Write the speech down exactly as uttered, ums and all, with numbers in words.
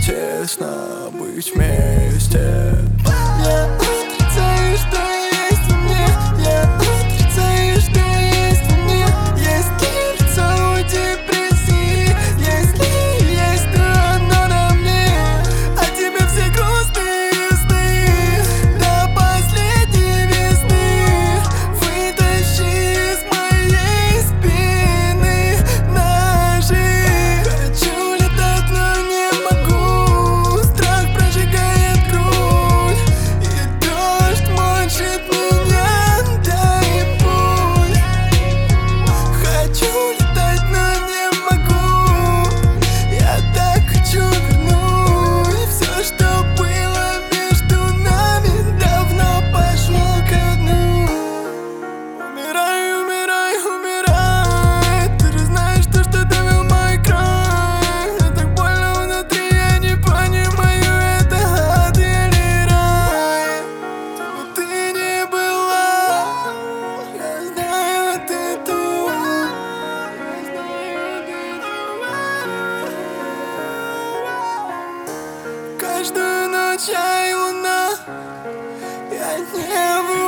тесно быть вместе. Я отрицаю, что есть во мне. Я отрицаю, что есть во мне. Есть ли лицо у депрессии? Если есть, то одно на мне. А тебе все грустные сны до последней весны. Вытащи из моей спины ножи. Хочу летать, но не могу. Страх прожигает грудь, и дождь мочит меня, дай путь. Хочу летать, но не могу. Я так хочу вернуть все, что было между нами, давно пошло ко дну. Умирай, умирай, умирай. Ты же знаешь, то, что довел мой край. Мне так больно внутри, я не понимаю, это ад или рай. Где бы ты ни была, я знаю, ты тут. Я знаю, ты тут. Каждую ночь я и луна. Я не